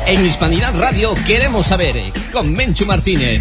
En Hispanidad Radio queremos saber, con Menchu Martínez.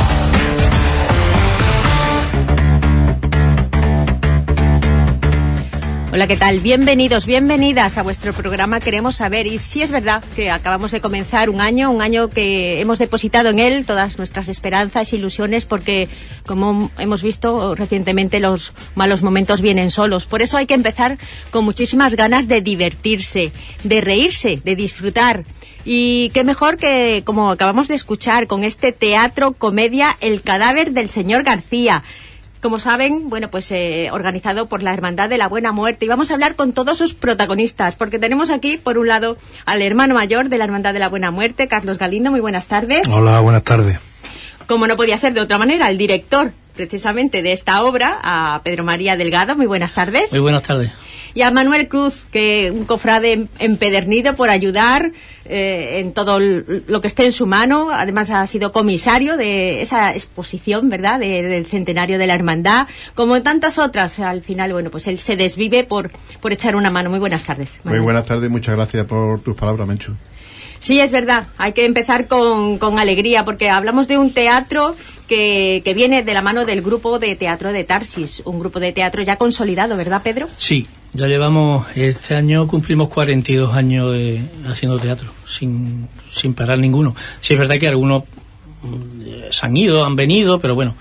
Hola, ¿qué tal? Bienvenidos, bienvenidas a vuestro programa Queremos Saber. Y sí es verdad que acabamos de comenzar un año que hemos depositado en él todas nuestras esperanzas e ilusiones, porque, como hemos visto recientemente, los malos momentos vienen solos. Por eso hay que empezar con muchísimas ganas de divertirse, de reírse, de disfrutar. Y qué mejor que, como acabamos de escuchar, con este teatro comedia El cadáver del señor García. Como saben, bueno, pues organizado por la Hermandad de la Buena Muerte. Y vamos a hablar con todos sus protagonistas, porque tenemos aquí, por un lado, al hermano mayor de la Hermandad de la Buena Muerte, Carlos Galindo. Muy buenas tardes. Hola, buenas tardes. Como no podía ser de otra manera, el director, precisamente, de esta obra, a Pedro María Delgado. Muy buenas tardes. Muy buenas tardes. Y a Manuel Cruz, que un cofrade empedernido por ayudar en todo lo que esté en su mano. Además ha sido comisario de esa exposición, ¿verdad?, del centenario de la hermandad, como en tantas otras. Al final, bueno, pues él se desvive por echar una mano. Muy buenas tardes, Manuel. Muy buenas tardes y muchas gracias por tus palabras, Menchu. Sí, es verdad, hay que empezar con alegría, porque hablamos de un teatro que viene de la mano del grupo de teatro de Tarsis, un grupo de teatro ya consolidado, ¿verdad, Pedro? Sí, ya llevamos, este año cumplimos 42 años haciendo teatro, sin parar ninguno. Sí, es verdad que algunos se han ido, han venido, pero bueno,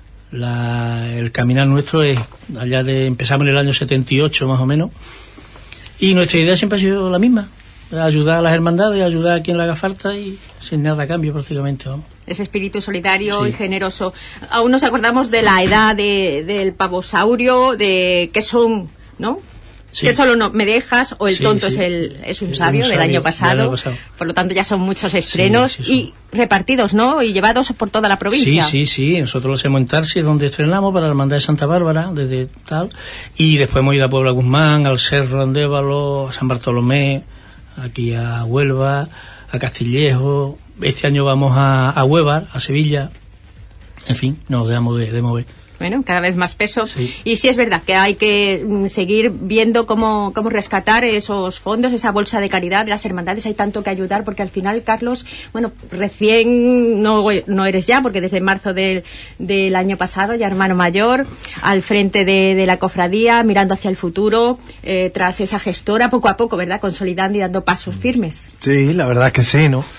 el caminar nuestro es allá empezamos en el año 78 más o menos, y nuestra idea siempre ha sido la misma: ayudar a las hermandades, ayudar a quien le haga falta y sin nada a cambio prácticamente, vamos. Ese espíritu solidario, sí, y generoso. Aún nos acordamos de la edad del pavosaurio, de que son, ¿no? Sí. Que solo no me dejas, o el sí, tonto sí. es un sabio del año pasado. Por lo tanto ya son muchos estrenos, sí, y repartidos, ¿no? Y llevados por toda la provincia. Sí. Nosotros los hacemos en Tarsis, donde estrenamos para la Hermandad de Santa Bárbara, desde tal. Y después hemos ido a Puebla Guzmán, al Cerro Andévalo, a San Bartolomé, aquí a Huelva, a Castillejo. Este año vamos a Huevar, a Sevilla. En fin, nos dejamos de mover. Bueno, cada vez más peso. Sí. Y sí es verdad que hay que seguir viendo cómo rescatar esos fondos, esa bolsa de caridad de las hermandades. Hay tanto que ayudar, porque al final, Carlos, bueno, recién no eres ya, porque desde marzo del año pasado, ya hermano mayor, al frente de la cofradía, mirando hacia el futuro, tras esa gestora, poco a poco, ¿verdad?, consolidando y dando pasos firmes. Sí, la verdad es que sí, ¿no?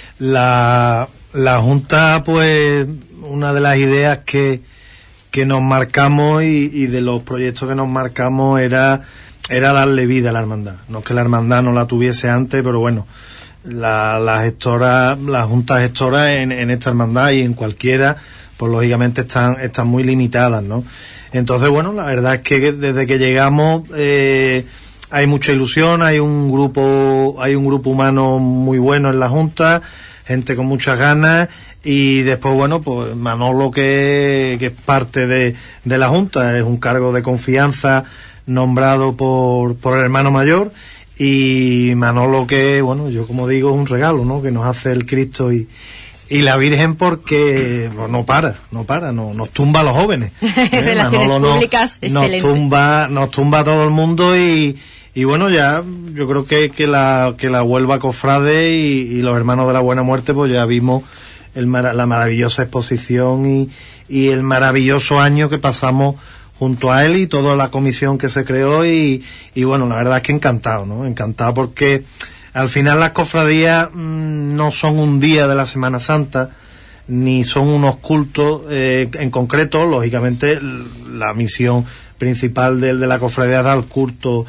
La Junta, pues, una de las ideas que nos marcamos y de los proyectos que nos marcamos era darle vida a la hermandad. No es que la hermandad no la tuviese antes, pero bueno, la junta gestora en esta hermandad y en cualquiera, pues lógicamente están muy limitadas, ¿no? Entonces, bueno, la verdad es que desde que llegamos hay mucha ilusión, hay un grupo humano muy bueno en la junta, gente con muchas ganas. Y después, bueno, pues Manolo, que es parte de la Junta, es un cargo de confianza nombrado por el hermano mayor, y Manolo, que, bueno, yo como digo, es un regalo, ¿no?, que nos hace el Cristo y la Virgen, porque pues, no para, nos tumba a los jóvenes. Relaciones Manolo públicas, excelente. Nos tumba a todo el mundo y bueno, ya yo creo que la Huelva Cofrade y los hermanos de la Buena Muerte, pues ya vimos la maravillosa exposición y el maravilloso año que pasamos junto a él y toda la comisión que se creó y bueno, la verdad es que encantado, ¿no? Encantado, porque al final las cofradías no son un día de la Semana Santa, ni son unos cultos en concreto. Lógicamente la misión principal de la cofradía es dar culto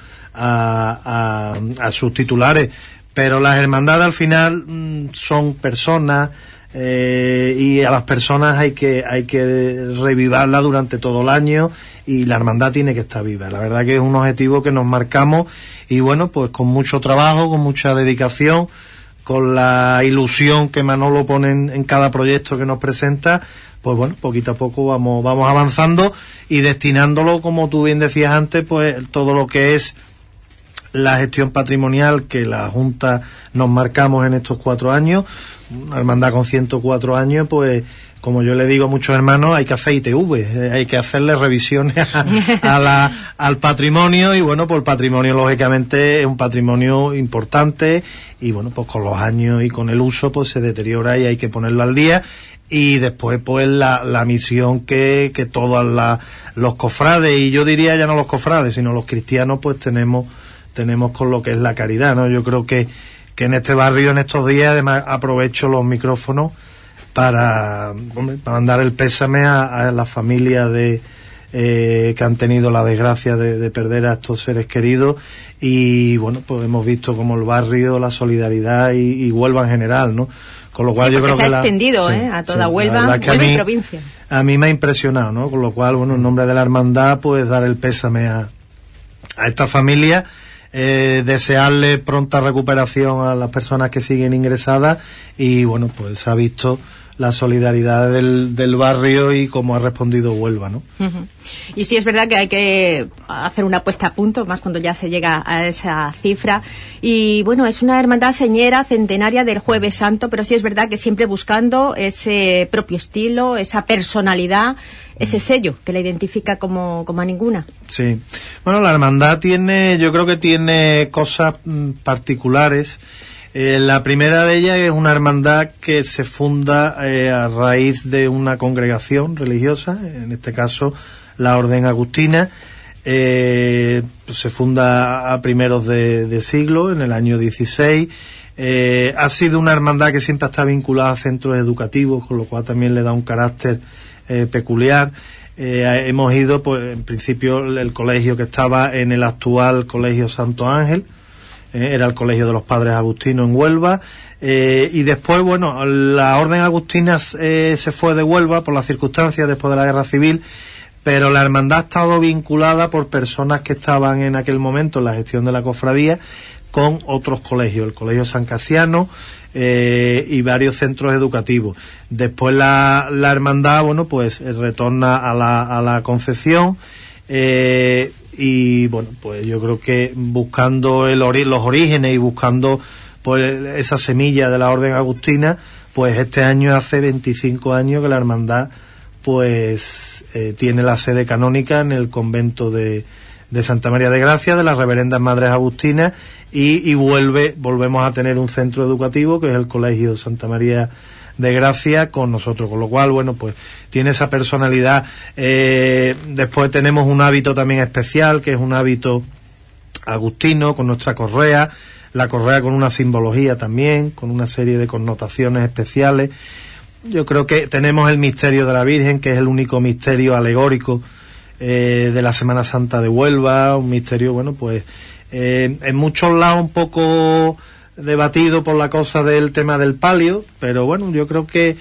a sus titulares, pero las hermandades al final son personas, y a las personas hay que revivarla durante todo el año, y la hermandad tiene que estar viva. La verdad que es un objetivo que nos marcamos, y bueno, pues con mucho trabajo, con mucha dedicación, con la ilusión que Manolo pone en cada proyecto que nos presenta, pues bueno, poquito a poco vamos avanzando y destinándolo, como tú bien decías antes, pues todo lo que es la gestión patrimonial que la Junta nos marcamos en estos 4 años, una hermandad con 104 años, pues como yo le digo a muchos hermanos, hay que hacer ITV, hay que hacerle revisiones al patrimonio, y bueno, pues el patrimonio lógicamente es un patrimonio importante, y bueno, pues con los años y con el uso pues se deteriora y hay que ponerlo al día. Y después pues la misión que todos los cofrades, y yo diría ya no los cofrades, sino los cristianos, pues tenemos con lo que es la caridad, ¿no? Yo creo que en este barrio, en estos días, además aprovecho los micrófonos para mandar el pésame a las familias que han tenido la desgracia de perder a estos seres queridos. Y bueno, pues hemos visto como el barrio, la solidaridad y Huelva en general, ¿no? Con lo cual yo creo que se ha extendido a toda Huelva, Huelva y provincia. A mí me ha impresionado, ¿no? Con lo cual, bueno, en nombre de la hermandad, pues dar el pésame a esta familia, desearle pronta recuperación a las personas que siguen ingresadas, y bueno, pues se ha visto la solidaridad del barrio y cómo ha respondido Huelva, ¿no? Uh-huh. Y sí es verdad que hay que hacer una puesta a punto, más cuando ya se llega a esa cifra. Y bueno, es una hermandad señera centenaria del Jueves Santo, pero sí es verdad que siempre buscando ese propio estilo, esa personalidad, ese sello que la identifica como a ninguna. Sí. Bueno, la hermandad yo creo que tiene cosas particulares. La primera de ellas es una hermandad que se funda a raíz de una congregación religiosa, en este caso la Orden Agustina. Se funda a primeros de siglo, en el año 16. Ha sido una hermandad que siempre está vinculada a centros educativos, con lo cual también le da un carácter peculiar. Hemos ido, pues en principio, el colegio que estaba en el actual Colegio Santo Ángel, era el Colegio de los Padres Agustinos en Huelva, y después, bueno, la Orden Agustina se fue de Huelva por las circunstancias después de la Guerra Civil, pero la hermandad ha estado vinculada por personas que estaban en aquel momento en la gestión de la cofradía con otros colegios, el Colegio San Casiano y varios centros educativos. Después la hermandad, bueno, pues retorna a la Concepción, y bueno, pues yo creo que buscando los orígenes y buscando pues esa semilla de la Orden Agustina, pues este año hace 25 años que la hermandad pues tiene la sede canónica en el convento de Santa María de Gracia, de las Reverendas Madres Agustinas, y volvemos a tener un centro educativo que es el Colegio Santa María de Gracia con nosotros, con lo cual, bueno, pues tiene esa personalidad. Después tenemos un hábito también especial, que es un hábito agustino, con nuestra correa, la correa con una simbología también, con una serie de connotaciones especiales. Yo creo que tenemos el misterio de la Virgen, que es el único misterio alegórico de la Semana Santa de Huelva, un misterio, bueno, pues en muchos lados un poco debatido por la cosa del tema del palio, pero bueno, yo creo que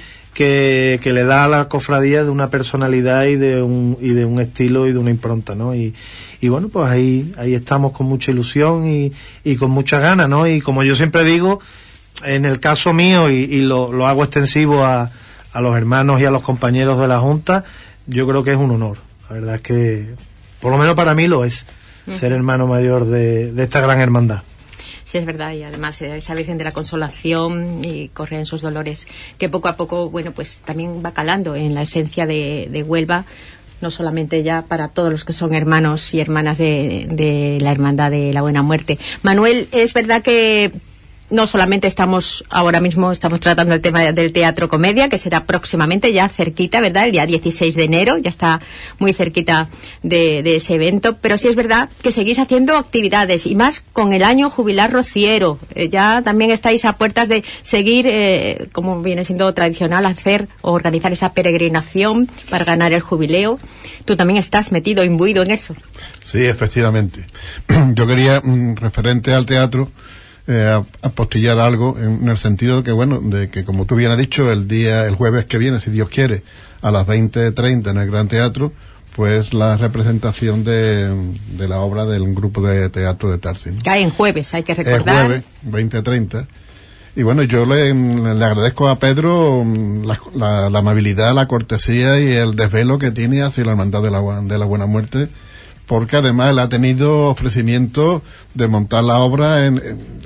le da a la cofradía de una personalidad y de un estilo y de una impronta, ¿no? Y bueno, pues ahí estamos con mucha ilusión y con muchas ganas, ¿no? Y como yo siempre digo, en el caso mío, y lo hago extensivo a los hermanos y a los compañeros de la Junta, yo creo que es un honor. La verdad es que, por lo menos para mí lo es, ser hermano mayor de esta gran hermandad. Sí, es verdad, y además esa Virgen de la Consolación y corre en sus dolores, que poco a poco, bueno, pues también va calando en la esencia de Huelva, no solamente ya para todos los que son hermanos y hermanas de la Hermandad de la Buena Muerte. Manuel, es verdad que no solamente ahora mismo estamos tratando el tema del teatro comedia, que será próximamente, ya cerquita, ¿verdad? El día 16 de enero, ya está muy cerquita de ese evento, pero sí es verdad que seguís haciendo actividades, y más con el año jubilar rociero. Ya también estáis a puertas de seguir, como viene siendo tradicional, organizar esa peregrinación para ganar el jubileo. Tú también estás metido, imbuido en eso. Sí, efectivamente. Yo quería, referente al teatro, apostillar algo en el sentido de que, bueno, de que, como tú bien has dicho, el jueves que viene, si Dios quiere, a las 20:30 en el Gran Teatro, pues la representación de la obra del grupo de teatro de Tarsi, ¿no? Cae en jueves, hay que recordar. El jueves, 20:30. Y bueno, yo le agradezco a Pedro la amabilidad, la cortesía y el desvelo que tiene hacia la Hermandad de la Buena Muerte, porque además él ha tenido ofrecimiento de montar la obra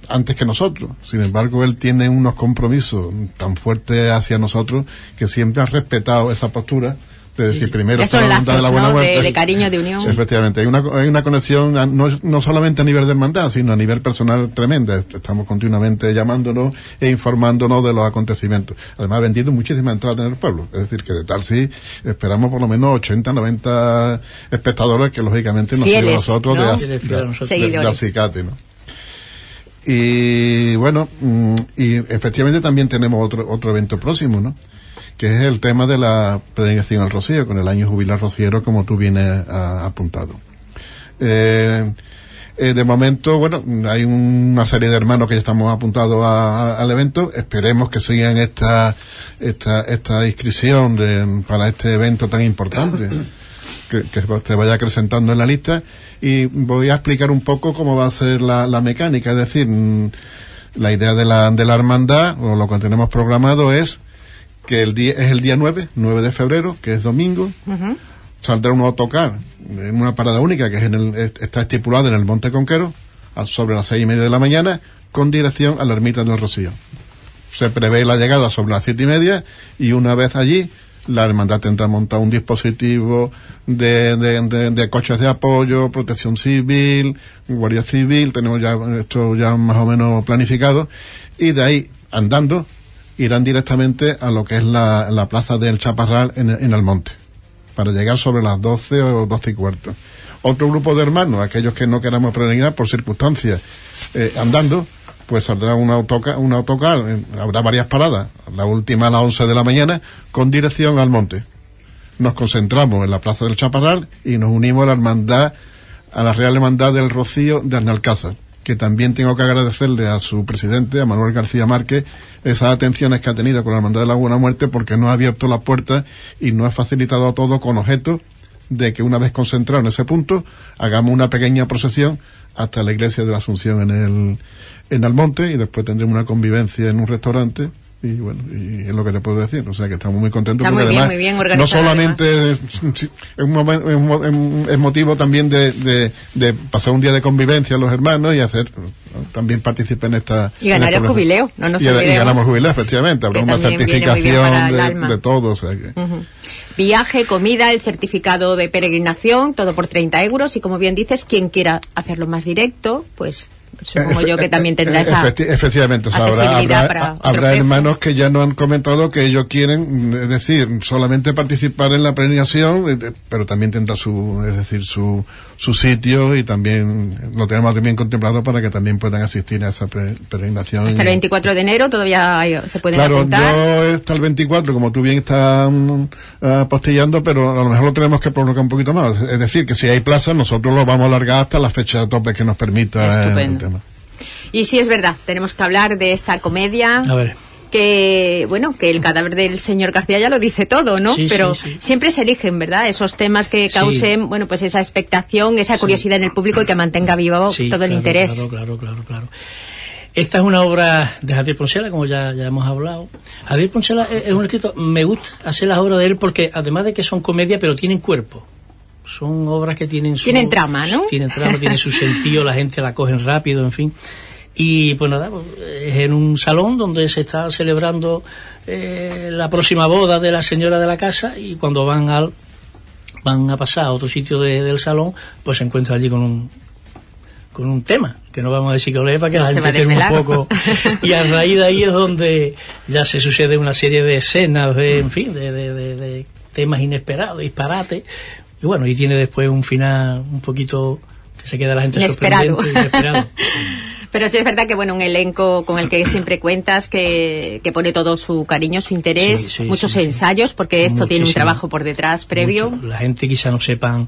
antes que nosotros. Sin embargo, él tiene unos compromisos tan fuertes hacia nosotros que siempre ha respetado esa postura. Es decir, primero son lazos, de la buena muerte, de cariño, de unión. Sí, efectivamente, hay una conexión no solamente a nivel de hermandad, sino a nivel personal tremenda. Estamos continuamente llamándonos e informándonos de los acontecimientos. Además, ha vendido muchísimas entradas en el pueblo. Es decir, que de tal sí esperamos por lo menos 80, 90 espectadores que lógicamente nos siguen a nosotros, ¿no? de acicate, ¿no? Y bueno, y efectivamente también tenemos otro evento próximo, ¿no? Que es el tema de la peregrinación al Rocío, con el año jubilar rociero, como tú vienes apuntado. De momento, bueno, hay una serie de hermanos que ya estamos apuntados al evento. Esperemos que sigan esta inscripción para este evento tan importante, que te vaya acrecentando en la lista. Y voy a explicar un poco cómo va a ser la mecánica, es decir, la idea de la hermandad, o lo que tenemos programado es que el día 9 de febrero, que es domingo, saldrá un autocar en una parada única que está estipulada en el Monte Conquero sobre las 6:30 de la mañana, con dirección a la Ermita del Rocío. Se prevé la llegada sobre las 7:30 y una vez allí la hermandad tendrá montado un dispositivo de coches de apoyo, protección civil, guardia civil. Tenemos ya esto ya más o menos planificado, y de ahí andando irán directamente a lo que es la plaza del Chaparral en el monte, para llegar sobre las 12 o 12:15. Otro grupo de hermanos, aquellos que no queramos peregrinar por circunstancias, andando, pues saldrá un autocar, habrá varias paradas, la última a las 11 de la mañana, con dirección al monte. Nos concentramos en la plaza del Chaparral y nos unimos a la Real Hermandad del Rocío de Arnalcázar, que también tengo que agradecerle a su presidente, a Manuel García Márquez, esas atenciones que ha tenido con la Hermandad de la Buena Muerte, porque nos ha abierto las puertas y nos ha facilitado todo con objeto de que una vez concentrado en ese punto, hagamos una pequeña procesión hasta la iglesia de la Asunción en Almonte, y después tendremos una convivencia en un restaurante. Y bueno, y es lo que te puedo decir, o sea que estamos muy contentos. Está porque muy además, bien organizado, no solamente es motivo también de pasar un día de convivencia a los hermanos y hacer, también participar en esta... Y ganar el jubileo, no nos olvidemos. Y ganamos jubileo, efectivamente, habrá una certificación de todo, o sea que... Viaje, comida, el certificado de peregrinación, todo por 30 euros, y como bien dices, quien quiera hacerlo más directo, pues supongo yo que también tendrá esa efectivamente, o sea, habrá hermanos que ya nos han comentado que ellos quieren, es decir, solamente participar en la peregrinación, pero también tendrá su sitio, y también lo tenemos también contemplado para que también puedan asistir a esa peregrinación. Hasta el 24 de enero todavía se pueden apuntar. Claro, yo hasta el 24, como tú bien estás apostillando, pero a lo mejor lo tenemos que prolongar un poquito más. Es decir, que si hay plazas, nosotros lo vamos a alargar hasta la fecha de tope que nos permita. Estupendo. Y sí, es verdad, tenemos que hablar de esta comedia. A ver. Que, bueno, que el cadáver del señor García ya lo dice todo, ¿no? Sí, pero sí. siempre se eligen, ¿verdad? Esos temas que causen, bueno, pues esa expectación, esa curiosidad en el público, y que mantenga vivo todo el interés. Claro. Esta es una obra de Javier Poncela, como ya hemos hablado. Javier Poncela es un escritor, me gusta hacer las obras de él porque además de que son comedia, pero tienen cuerpo. Son obras que tienen trama, ¿no? Tienen trama, tienen su sentido, la gente la cogen rápido, en fin. Y pues nada, es en un salón donde se está celebrando la próxima boda de la señora de la casa, y cuando van a pasar a otro sitio del salón, pues se encuentra allí con un tema, que no vamos a decir que lo lee para que la gente tenga un poco. Y a raíz de ahí es donde ya se sucede una serie de escenas, de temas inesperados, disparates. Y bueno, y tiene después un final un poquito que se queda la gente sorprendente, inesperado. Pero sí es verdad que, bueno, un elenco con el que siempre cuentas, que pone todo su cariño, su interés, muchos ensayos, porque esto tiene un trabajo por detrás previo. La gente quizá no sepan,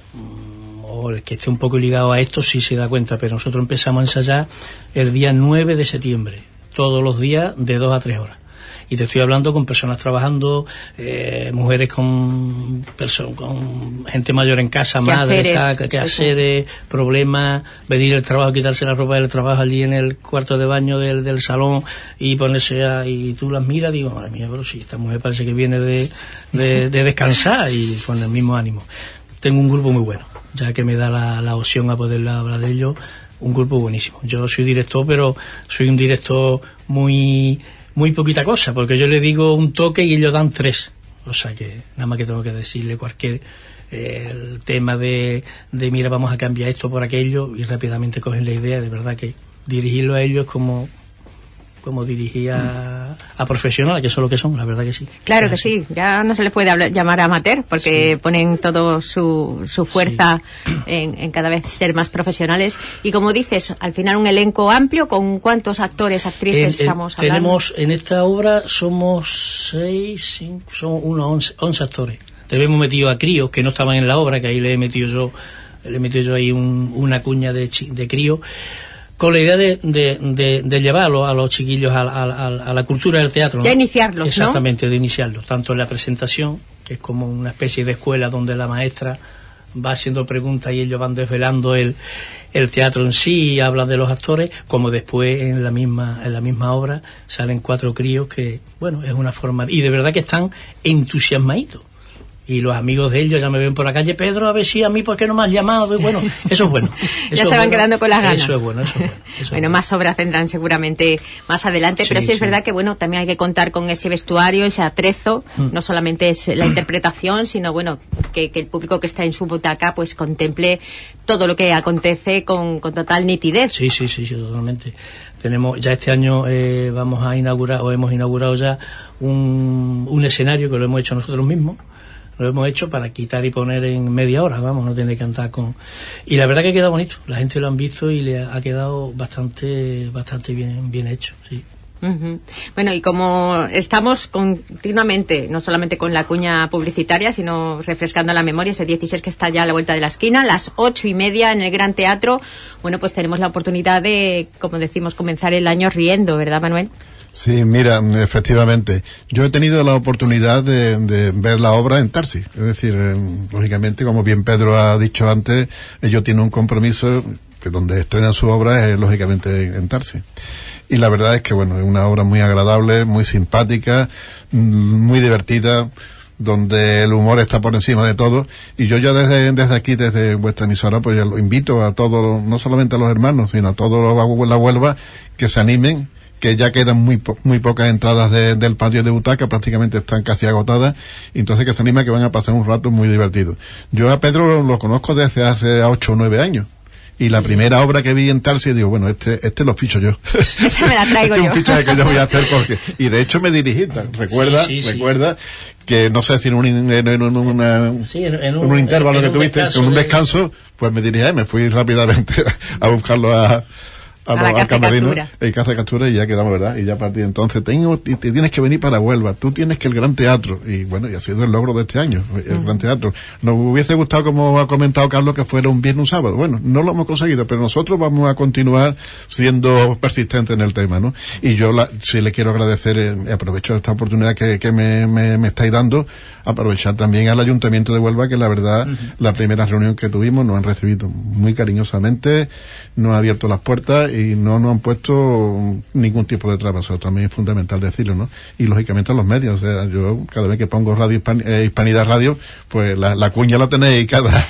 o el que esté un poco ligado a esto sí se da cuenta, pero nosotros empezamos a ensayar el día 9 de septiembre, todos los días de 2 a 3 horas. Y te estoy hablando con personas trabajando, mujeres con gente mayor en casa, madres, quehaceres, problemas, venir el trabajo, quitarse la ropa del trabajo allí en el cuarto de baño del salón y ponerse y tú las miras y digo, madre mía, pero si esta mujer parece que viene de descansar, y con el mismo ánimo. Tengo un grupo muy bueno, ya que me da la opción a poder hablar de ello. un grupo buenísimo. Yo soy director, pero soy un director muy poquita cosa, porque yo le digo un toque y ellos dan 3. O sea que nada más que tengo que decirle cualquier el tema de mira, vamos a cambiar esto por aquello, y rápidamente cogen la idea. De verdad que dirigirlo a ellos es como dirigir a profesionales, que son lo que son, la verdad que sí. Claro que sí, ya no se les puede llamar amateur, porque ponen todo su fuerza en cada vez ser más profesionales. Y como dices, al final un elenco amplio, ¿con cuántos actores, actrices estamos hablando? Tenemos, en esta obra somos 11 actores. Hemos metido a críos que no estaban en la obra, que ahí le he metido yo ahí una cuña de crío, con la idea de llevarlo a los chiquillos a la cultura del teatro, ¿no? Ya iniciarlos, exactamente, ¿no? De iniciarlos, tanto en la presentación, que es como una especie de escuela donde la maestra va haciendo preguntas y ellos van desvelando el teatro en sí y hablan de los actores, como después en la misma obra salen 4 críos que, bueno, es una forma, y de verdad que están entusiasmaditos. Y los amigos de ellos ya me ven por la calle: Pedro, a ver si a mí, ¿por qué no me has llamado? Y bueno, eso es bueno. Ya se van quedando con las ganas. Eso es bueno. Bueno, más obras vendrán seguramente más adelante, pero sí es verdad que, bueno, también hay que contar con ese vestuario, ese atrezo. No solamente es la interpretación, sino, bueno, que el público que está en su butaca pues contemple todo lo que acontece con total nitidez. Sí, totalmente. Tenemos ya este año vamos a inaugurar, o hemos inaugurado ya un escenario que lo hemos hecho nosotros mismos. Lo hemos hecho para quitar y poner en media hora, no tiene que andar con... Y la verdad que ha quedado bonito, la gente lo han visto y le ha quedado bastante bien hecho, sí. Uh-huh. Bueno, y como estamos continuamente, no solamente con la cuña publicitaria, sino refrescando la memoria, ese 16 que está ya a la vuelta de la esquina, las 8:30 en el Gran Teatro, bueno, pues tenemos la oportunidad de, como decimos, comenzar el año riendo, ¿verdad, Manuel? Sí, mira, efectivamente. Yo he tenido la oportunidad de ver la obra en Tarsi. Es decir, lógicamente, como bien Pedro ha dicho antes, ellos tienen un compromiso que donde estrenan su obra es, lógicamente, en Tarsi. Y la verdad es que, bueno, es una obra muy agradable, muy simpática, muy divertida, donde el humor está por encima de todo. Y yo ya desde aquí, desde vuestra emisora, pues ya lo invito a todos, no solamente a los hermanos, sino a todos la Huelva, que se animen, que ya quedan muy pocas entradas del patio de butaca, prácticamente están casi agotadas, y entonces que se anima, que van a pasar un rato muy divertido. Yo a Pedro lo conozco desde hace 8 o 9 años. Y la primera obra que vi en Tarsi, digo, bueno, este lo ficho yo. Esa me la traigo yo. Es un fichaje que yo voy a hacer porque... Y de hecho me dirigí, recuerda que no sé si en un intervalo que tuviste, en un descanso, pues me dirigí, me fui rápidamente a buscarlo al camarino, el Caza de Captura, y ya quedamos, ¿verdad? Y ya a partir de entonces te tienes que venir para Huelva, tú tienes que el Gran Teatro, y bueno, y ha sido el logro de este año, el Gran Teatro. Nos hubiese gustado, como ha comentado Carlos, que fuera un viernes, un sábado. Bueno, no lo hemos conseguido, pero nosotros vamos a continuar siendo persistentes en el tema, ¿no? Y yo sí le quiero agradecer, aprovecho esta oportunidad que me estáis dando, aprovechar también al Ayuntamiento de Huelva, que la verdad, la primera reunión que tuvimos nos han recibido muy cariñosamente, nos han abierto las puertas y no nos han puesto ningún tipo de trabas. Eso también es fundamental decirlo, ¿no? Y lógicamente los medios, o sea, yo cada vez que pongo Radio Hispanidad Radio, pues la cuña la tenéis cada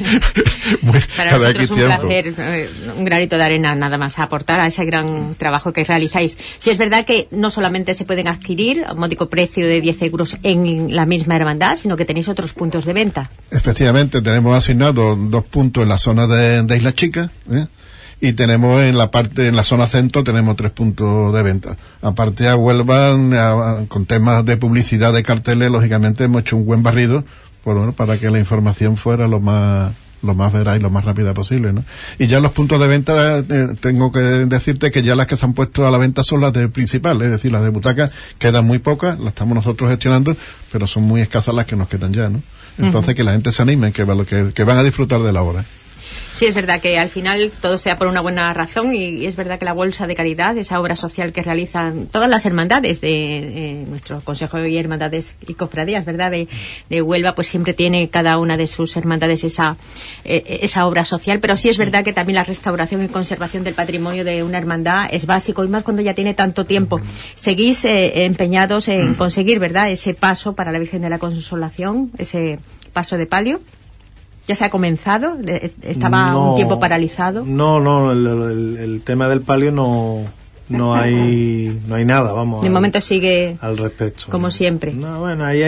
X tiempo. Para nosotros un placer, un granito de arena nada más a aportar a ese gran trabajo que realizáis. Si es verdad que no solamente se pueden adquirir a un módico precio de 10 euros en la misma hermandad, sino que tenéis otros puntos de venta. Efectivamente, tenemos asignados 2 puntos en la zona de Isla Chica, y tenemos en la zona centro tenemos 3 puntos de venta. Aparte a Huelva, con temas de publicidad de carteles, lógicamente hemos hecho un buen barrido para que la información fuera lo más veraz y lo más rápida posible, ¿no? Y ya los puntos de venta, tengo que decirte que ya las que se han puesto a la venta son las de principal, es decir, las de butacas quedan muy pocas, las estamos nosotros gestionando, pero son muy escasas las que nos quedan ya, ¿no? Entonces que la gente se anime, que van a disfrutar de la obra. Sí, es verdad que al final todo sea por una buena razón, y es verdad que la Bolsa de Caridad, esa obra social que realizan todas las hermandades de nuestro Consejo de Hermandades y Cofradías, ¿verdad?, de Huelva, pues siempre tiene cada una de sus hermandades esa obra social, pero sí es verdad que también la restauración y conservación del patrimonio de una hermandad es básico, y más cuando ya tiene tanto tiempo. Seguís empeñados en conseguir, ¿verdad?, ese paso para la Virgen de la Consolación, ese paso de palio. ¿Ya se ha comenzado? ¿Estaba un tiempo paralizado? No, el tema del palio no hay nada, vamos. De momento sigue al respecto. Como siempre. No, bueno, ahí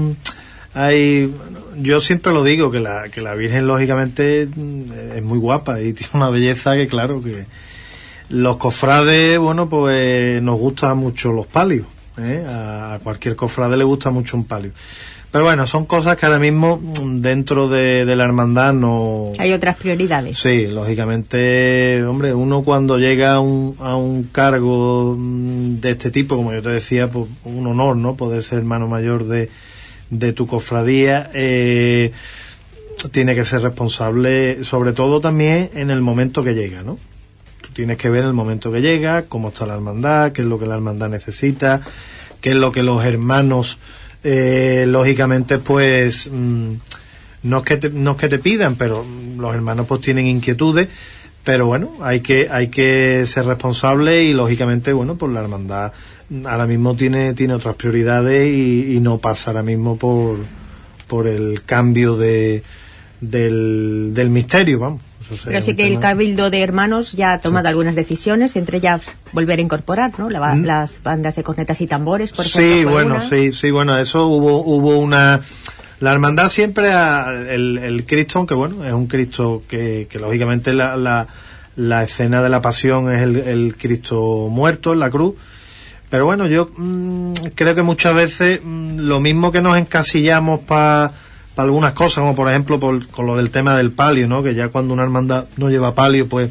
yo siempre lo digo, que la Virgen lógicamente es muy guapa y tiene una belleza que claro que los cofrades, bueno, pues nos gustan mucho los palios, a cualquier cofrade le gusta mucho un palio. Pero bueno, son cosas que ahora mismo dentro de la hermandad no... Hay otras prioridades. Sí, lógicamente, hombre, uno cuando llega a un cargo de este tipo, como yo te decía, pues un honor, ¿no? Poder ser hermano mayor de tu cofradía, tiene que ser responsable, sobre todo también en el momento que llega, ¿no? Tú tienes que ver el momento que llega, cómo está la hermandad, qué es lo que la hermandad necesita, qué es lo que los hermanos... lógicamente pues no es que te pidan, pero los hermanos pues tienen inquietudes, pero bueno, hay que ser responsable y lógicamente bueno, pues la hermandad ahora mismo tiene otras prioridades y no pasa ahora mismo por el cambio del misterio, vamos. Pero sí que el Cabildo de Hermanos ya ha tomado algunas decisiones, entre ellas volver a incorporar, ¿no? Las bandas de cornetas y tambores, por ejemplo. Sí, bueno, eso hubo una... La hermandad siempre, el Cristo, aunque bueno, es un Cristo que lógicamente la escena de la pasión es el Cristo muerto en la cruz, pero bueno, yo creo que muchas veces lo mismo que nos encasillamos para algunas cosas, como por ejemplo con lo del tema del palio, ¿no? Que ya cuando una hermandad no lleva palio, pues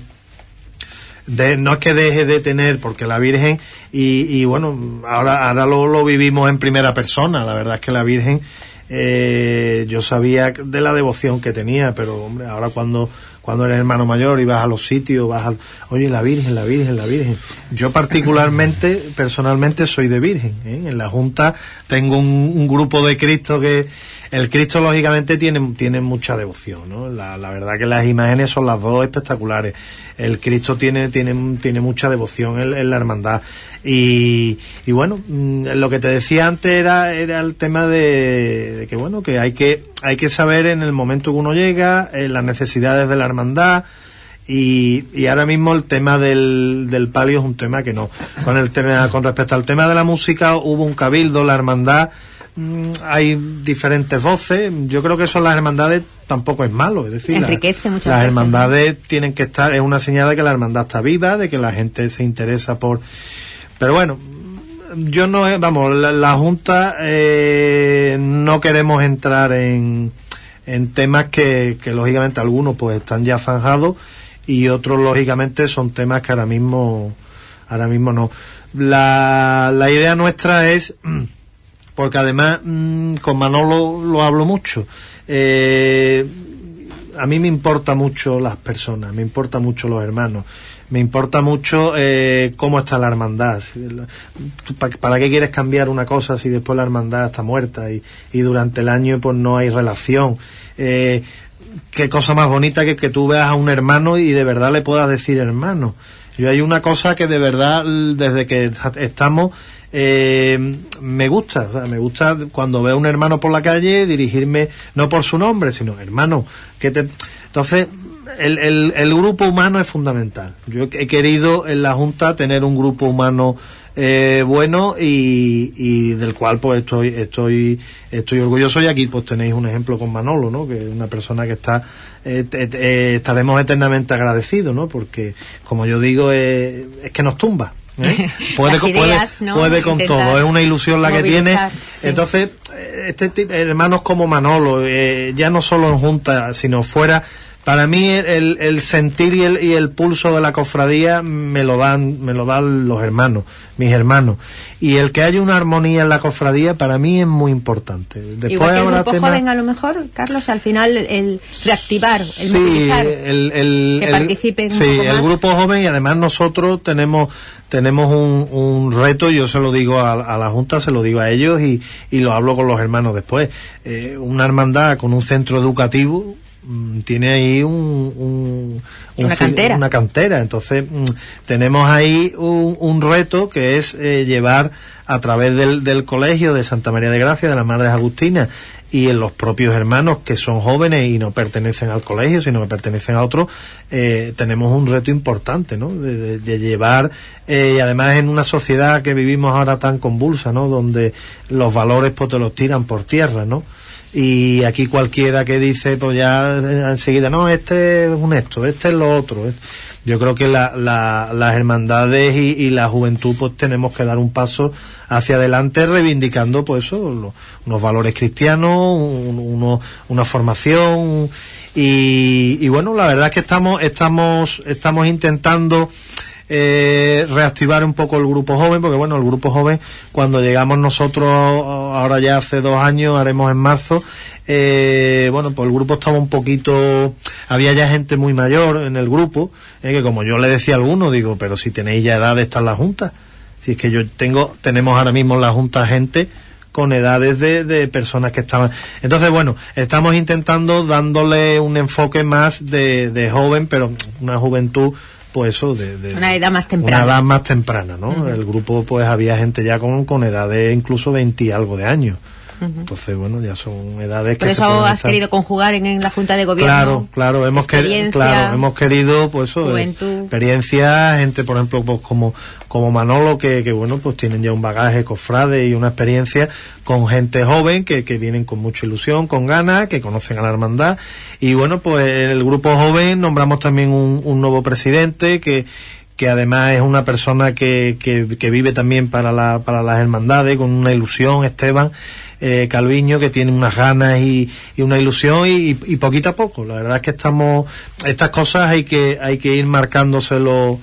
no es que deje de tener, porque la Virgen y bueno, ahora lo vivimos en primera persona. La verdad es que la Virgen, yo sabía de la devoción que tenía, pero hombre, ahora cuando eres hermano mayor y vas a los sitios, oye, la Virgen. Yo personalmente soy de Virgen, ¿eh? En la Junta tengo un grupo de Cristo que el Cristo lógicamente tiene mucha devoción, ¿no? La verdad que las imágenes son las dos espectaculares. El Cristo tiene mucha devoción en la hermandad. Y bueno, lo que te decía antes era el tema de que bueno, que hay que saber en el momento que uno llega, las necesidades de la hermandad. Y ahora mismo el tema del palio es un tema que no. Con respecto al tema de la música, hubo un cabildo, la hermandad, hay diferentes voces. Yo creo que eso en las hermandades tampoco es malo, es decir, enriquece muchas las veces. Hermandades tienen que estar, es una señal de que la hermandad está viva, de que la gente se interesa por... Pero bueno, yo no, la Junta no queremos entrar en temas que lógicamente algunos pues están ya zanjados y otros lógicamente son temas que ahora mismo no. La idea nuestra es, porque además con Manolo lo hablo mucho, a mí me importa mucho las personas, me importa mucho los hermanos, me importa mucho cómo está la hermandad. ¿Para qué quieres cambiar una cosa si después la hermandad está muerta y durante el año pues no hay relación? Qué cosa más bonita que tú veas a un hermano y de verdad le puedas decir hermano. Yo hay una cosa que de verdad desde que estamos me gusta, me gusta cuando veo a un hermano por la calle dirigirme no por su nombre sino hermano, entonces el grupo humano es fundamental. Yo he querido en la Junta tener un grupo humano bueno y del cual pues estoy orgulloso, y aquí pues tenéis un ejemplo con Manolo, ¿no? Que es una persona que estaremos eternamente agradecidos, ¿no? Porque como yo digo, es que nos tumba, ¿eh? puede con todo, es una ilusión la que tiene, sí. Entonces hermanos como Manolo, ya no solo en Junta sino fuera, para mí el sentir y el pulso de la cofradía me lo dan los hermanos, mis hermanos, y el que haya una armonía en la cofradía para mí es muy importante. Después igual que el grupo joven a lo mejor, Carlos, al final el reactivar, el movilizar, que participen un poco más. El grupo joven, y además nosotros tenemos un reto, yo se lo digo a la Junta, se lo digo a ellos y lo hablo con los hermanos después, una hermandad con un centro educativo tiene ahí una cantera. Entonces tenemos ahí un reto que es llevar a través del colegio de Santa María de Gracia, de las Madres Agustinas, y en los propios hermanos que son jóvenes y no pertenecen al colegio, sino que pertenecen a otro, tenemos un reto importante, ¿no? De llevar, y además en una sociedad que vivimos ahora tan convulsa, ¿no? Donde los valores pues te los tiran por tierra, ¿no? Y aquí cualquiera que dice, pues ya enseguida, no, este es un esto, este es lo otro. Yo creo que las hermandades y la juventud pues tenemos que dar un paso hacia adelante reivindicando pues eso, unos valores cristianos, una formación y bueno, la verdad es que estamos intentando reactivar un poco el grupo joven, porque bueno, el grupo joven, cuando llegamos nosotros ahora ya hace 2 años, haremos en marzo, bueno, pues el grupo estaba un poquito, había ya gente muy mayor en el grupo, que como yo le decía a algunos, digo, pero si tenéis ya edad de estar en la junta, si es que tenemos ahora mismo en la junta gente con edades de personas que estaban. Entonces, bueno, estamos intentando dándole un enfoque más de joven, pero una juventud pues eso, una edad más temprana. Una edad más temprana, ¿no? Uh-huh. El grupo, pues había gente ya con edades incluso 20 y algo de años. Uh-huh. Entonces, bueno, ya son edades que... Por eso has querido conjugar en la Junta de Gobierno. Claro, hemos querido, pues eso, experiencia, gente, por ejemplo, pues como Manolo, que bueno, pues tienen ya un bagaje cofrade y una experiencia, con gente joven que vienen con mucha ilusión, con ganas, que conocen a la hermandad. Y bueno, pues en el grupo joven nombramos también un nuevo presidente que además es una persona que vive también para las hermandades, con una ilusión, Esteban Calviño, que tiene unas ganas y una ilusión y poquito a poco. La verdad es que estas cosas hay que ir marcándose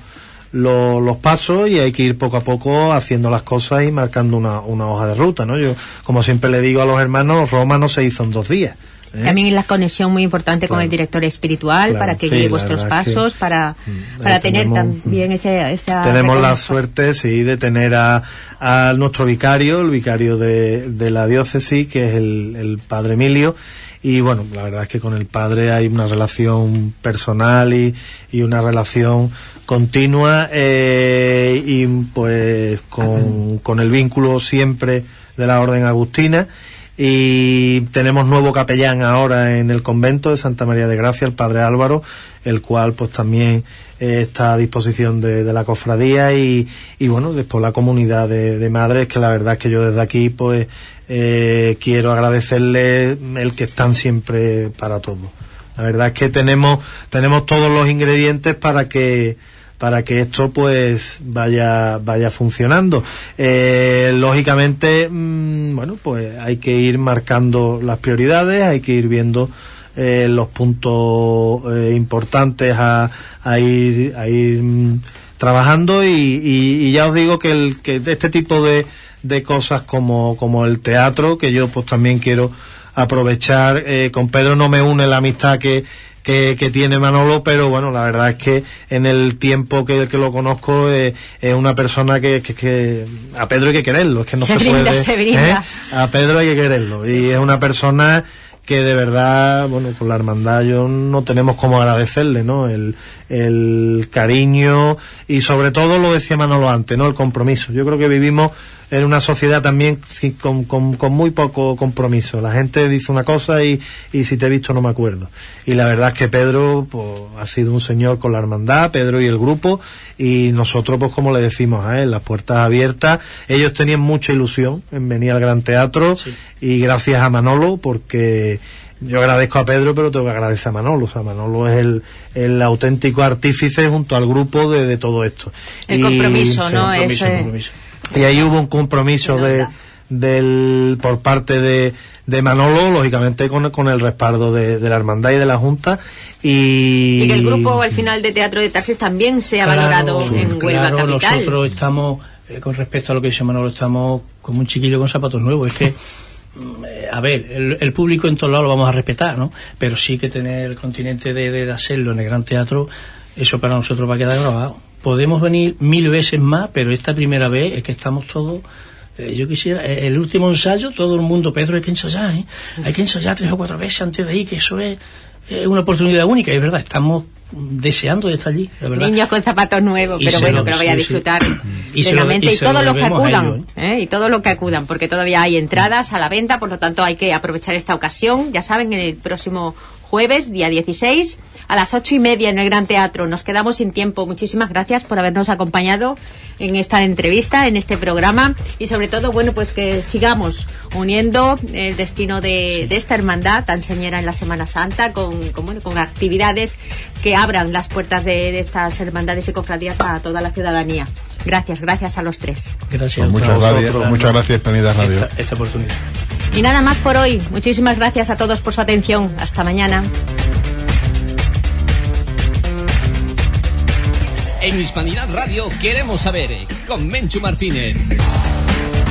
los pasos y hay que ir poco a poco haciendo las cosas y marcando una hoja de ruta, ¿no? Yo, como siempre le digo a los hermanos, Roma no se hizo en 2 días. También es la conexión muy importante con el director espiritual, para que guíe vuestros pasos, para tener también esa tenemos la suerte, sí, de tener a nuestro vicario, el vicario de la diócesis, que es el padre Emilio. Y bueno, la verdad es que con el padre hay una relación personal y una relación continua, y pues con el vínculo siempre de la Orden Agustina. Y tenemos nuevo capellán ahora en el convento de Santa María de Gracia, el padre Álvaro, el cual pues también está a disposición de la cofradía y bueno, después la comunidad de madres, que la verdad es que yo desde aquí pues quiero agradecerles el que están siempre para todo. La verdad es que tenemos todos los ingredientes para que esto pues vaya funcionando. Lógicamente, bueno, pues hay que ir marcando las prioridades, hay que ir viendo los puntos importantes a ir trabajando y ya os digo que este tipo de cosas como el teatro, que yo pues también quiero aprovechar, con Pedro no me une la amistad que tiene Manolo, pero bueno, la verdad es que en el tiempo que lo conozco es una persona que a Pedro hay que quererlo, es que no se puede, a Pedro hay que quererlo, y es una persona que de verdad, bueno, con la hermandad yo no tenemos cómo agradecerle, ¿no? El cariño y sobre todo, lo decía Manolo antes, ¿no? El compromiso. Yo creo que vivimos en una sociedad también con muy poco compromiso. La gente dice una cosa y si te he visto no me acuerdo. Y la verdad es que Pedro pues ha sido un señor con la hermandad, Pedro y el grupo, y nosotros pues como le decimos a él, las puertas abiertas. Ellos tenían mucha ilusión en venir al Gran Teatro, sí. Y gracias a Manolo, porque yo agradezco a Pedro, pero tengo que agradecer a Manolo. O sea, Manolo es el auténtico artífice junto al grupo de todo esto. El compromiso, ¿no? Compromiso. Y ahí hubo un compromiso por parte de Manolo, lógicamente con el respaldo de la hermandad y de la Junta. Y que el grupo al final de Teatro de Tarsis también sea valorado en Huelva capital. Nosotros estamos, con respecto a lo que dice Manolo, estamos como un chiquillo con zapatos nuevos. Es que a ver, el público en todos lados lo vamos a respetar, ¿no? Pero sí que tener el continente de hacerlo en el Gran Teatro, eso para nosotros va a quedar grabado. Podemos venir 1000 veces más, pero esta primera vez es que estamos todos... yo quisiera, el último ensayo, todo el mundo, Pedro, hay que ensayar, hay que ensayar 3 o 4 veces antes de ir, que eso es... es una oportunidad única, es verdad, estamos deseando de estar allí, de verdad. Niños con zapatos nuevos, pero bueno, que lo vaya a disfrutar plenamente. Y todos los que acudan, y todos los que acudan, porque todavía hay entradas a la venta, por lo tanto hay que aprovechar esta ocasión. Ya saben, el próximo jueves, día 16, a las 8:30 en el Gran Teatro. Nos quedamos sin tiempo. Muchísimas gracias por habernos acompañado en esta entrevista, en este programa, y sobre todo, bueno, pues que sigamos uniendo el destino de esta hermandad tan señera en la Semana Santa con actividades que abran las puertas de estas hermandades y cofradías a toda la ciudadanía. Gracias a los tres. Gracias. Pues muchas gracias, Hispanidad Radio. Esta oportunidad. Y nada más por hoy. Muchísimas gracias a todos por su atención. Hasta mañana. En Hispanidad Radio queremos saber, con Menchu Martínez.